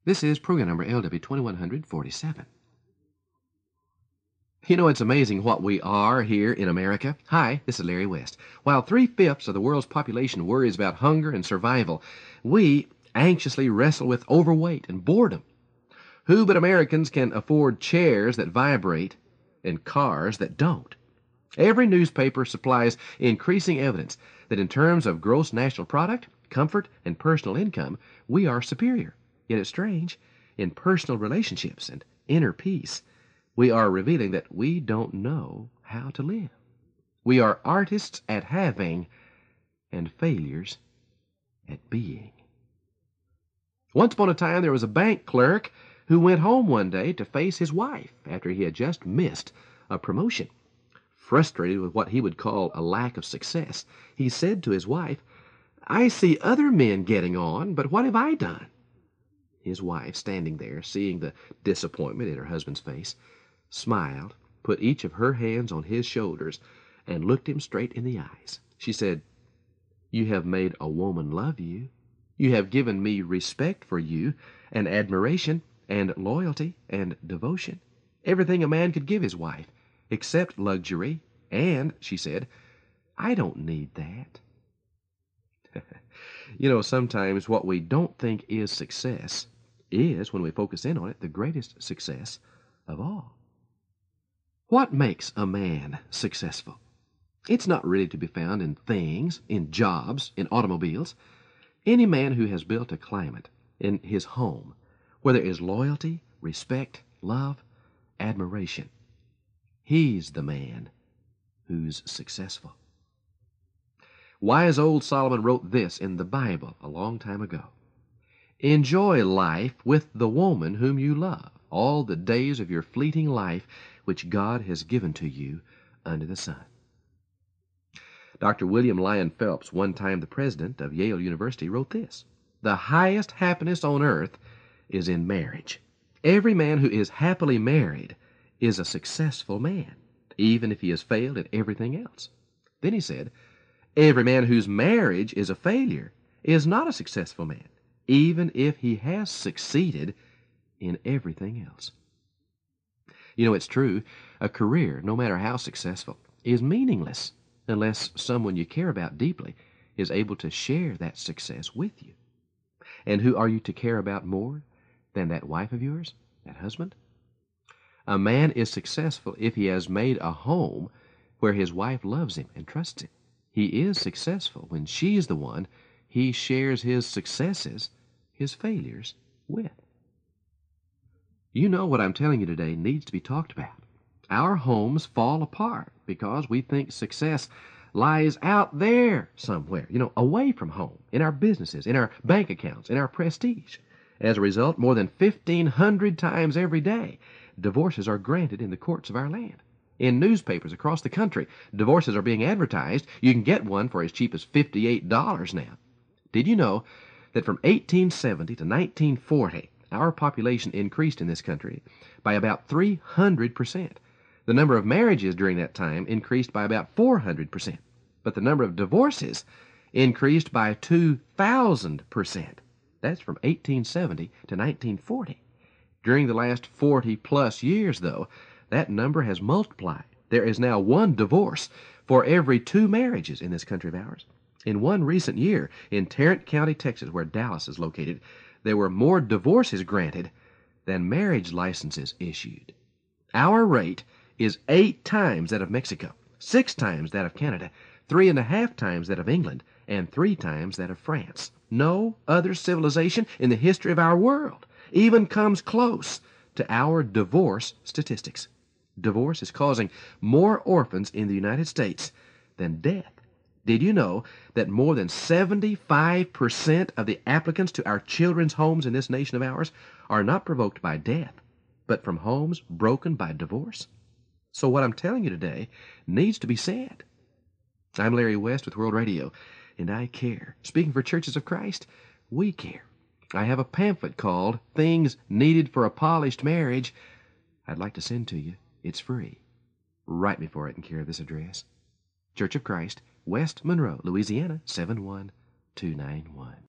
This is program number LW2147. You know, it's amazing what we are here in America. Hi, this is Larry West. While three-fifths of the world's population worries about hunger and survival, we anxiously wrestle with overweight and boredom. Who but Americans can afford chairs that vibrate and cars that don't? Every newspaper supplies increasing evidence that in terms of gross national product, comfort, and personal income, we are superior. Yet it's strange, in personal relationships and inner peace, we are revealing that we don't know how to live. We are artists at having and failures at being. Once upon a time, there was a bank clerk who went home one day to face his wife after he had just missed a promotion. Frustrated with what he would call a lack of success, he said to his wife, "I see other men getting on, but what have I done?" His wife, standing there, seeing the disappointment in her husband's face, smiled, put each of her hands on his shoulders, and looked him straight in the eyes. She said, "You have made a woman love you. You have given me respect for you, and admiration, and loyalty, and devotion. Everything a man could give his wife, except luxury, and," she said, "I don't need that." You know, sometimes what we don't think is success is, when we focus in on it, the greatest success of all. What makes a man successful? It's not really to be found in things, in jobs, in automobiles. Any man who has built a climate in his home where there is loyalty, respect, love, admiration, he's the man who's successful. Wise old Solomon wrote this in the Bible a long time ago: "Enjoy life with the woman whom you love, all the days of your fleeting life which God has given to you under the sun." Dr. William Lyon Phelps, one time the president of Yale University, wrote this: "The highest happiness on earth is in marriage. Every man who is happily married is a successful man, even if he has failed at everything else." Then he said, "Every man whose marriage is a failure is not a successful man, even if he has succeeded in everything else." You know, it's true, a career, no matter how successful, is meaningless unless someone you care about deeply is able to share that success with you. And who are you to care about more than that wife of yours, that husband? A man is successful if he has made a home where his wife loves him and trusts him. He is successful when she's the one he shares his successes, his failures, with. You know, what I'm telling you today needs to be talked about. Our homes fall apart because we think success lies out there somewhere, away from home, in our businesses, in our bank accounts, in our prestige. As a result, more than 1,500 times every day, divorces are granted in the courts of our land. In newspapers across the country, divorces are being advertised. You can get one for as cheap as $58 now. Did you know that from 1870 to 1940, our population increased in this country by about 300%? The number of marriages during that time increased by about 400%, but the number of divorces increased by 2,000%. That's from 1870 to 1940. During the last 40-plus years, though, that number has multiplied. There is now one divorce for every two marriages in this country of ours. In one recent year, in Tarrant County, Texas, where Dallas is located, there were more divorces granted than marriage licenses issued. Our rate is 8 times that of Mexico, 6 times that of Canada, 3.5 times that of England, and 3 times that of France. No other civilization in the history of our world even comes close to our divorce statistics. Divorce is causing more orphans in the United States than death. Did you know that more than 75% of the applicants to our children's homes in this nation of ours are not provoked by death, but from homes broken by divorce? So what I'm telling you today needs to be said. I'm Larry West with World Radio, and I care. Speaking for Churches of Christ, we care. I have a pamphlet called "Things Needed for a Polished Marriage" I'd like to send to you. It's free. Write me for it in care of this address: Church of Christ, West Monroe, Louisiana, 71291.